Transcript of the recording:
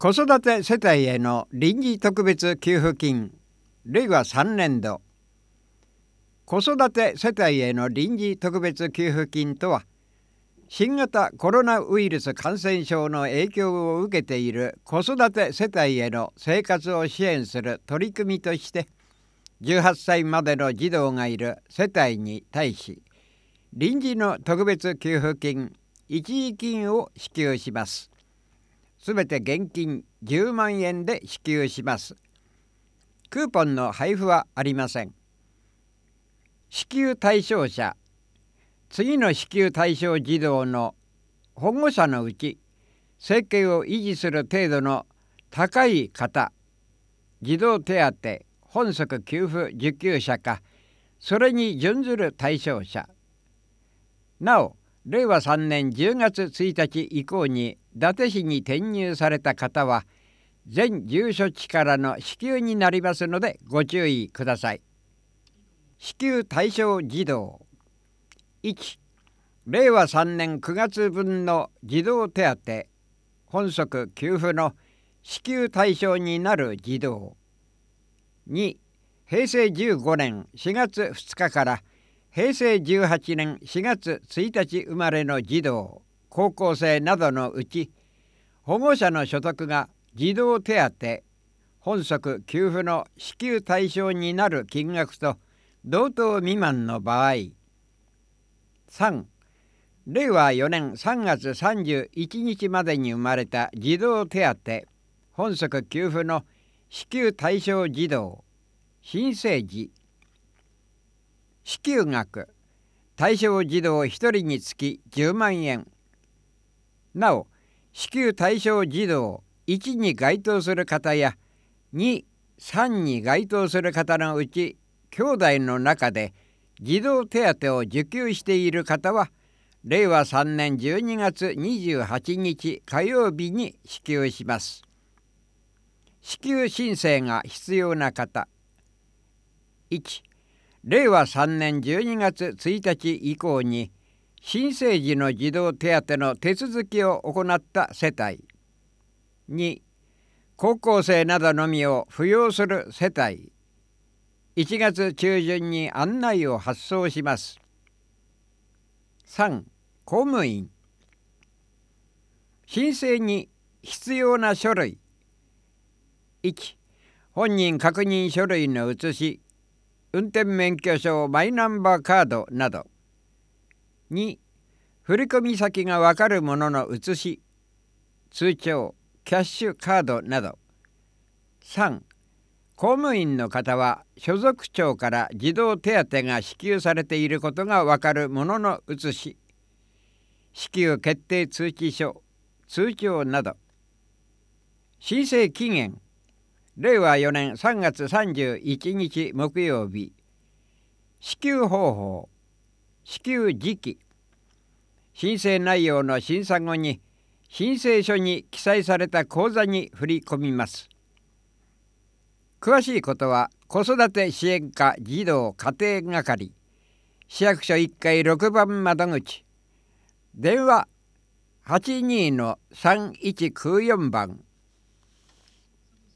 子育て世帯への臨時特別給付金令和3年度。子育て世帯への臨時特別給付金とは、新型コロナウイルス感染症の影響を受けている子育て世帯への生活を支援する取り組みとして、18歳までの児童がいる世帯に対し、臨時の特別給付金一時金を支給します。すべて現金10万円で支給します。クーポンの配布はありません。支給対象者、次の支給対象児童の保護者のうち、生計を維持する程度の高い方、児童手当、本則給付受給者か、それに準ずる対象者。なお、令和3年10月1日以降に伊達市に転入された方は、全住所地からの支給になりますのでご注意ください。支給対象児童。1、令和3年9月分の児童手当、本則給付の支給対象になる児童。2、平成15年4月2日から平成18年4月1日生まれの児童、高校生などのうち、保護者の所得が児童手当、本則給付の支給対象になる金額と同等未満の場合。3、令和4年3月31日までに生まれた児童手当、本則給付の支給対象児童、新生児。支給額、対象児童1人につき10万円。なお、支給対象児童1に該当する方や2、3に該当する方のうち、兄弟の中で児童手当を受給している方は、令和3年12月28日火曜日に支給します。支給申請が必要な方。1、令和3年12月1日以降に新生児の児童手当の手続きを行った世帯。2、高校生などのみを扶養する世帯。1月中旬に案内を発送します。3、公務員。申請に必要な書類。1、本人確認書類の写し、運転免許証マイナンバーカードなど。2、振込先がわかるものの写し、通帳、キャッシュカードなど。3、公務員の方は所属庁から児童手当が支給されていることがわかるものの写し、支給決定通知書、通帳など。申請期限、令和4年3月31日木曜日。支給方法、支給時期。申請内容の審査後に申請書に記載された口座に振り込みます。詳しいことは子育て支援課児童家庭係、市役所1階6番窓口、電話 82-3194 番。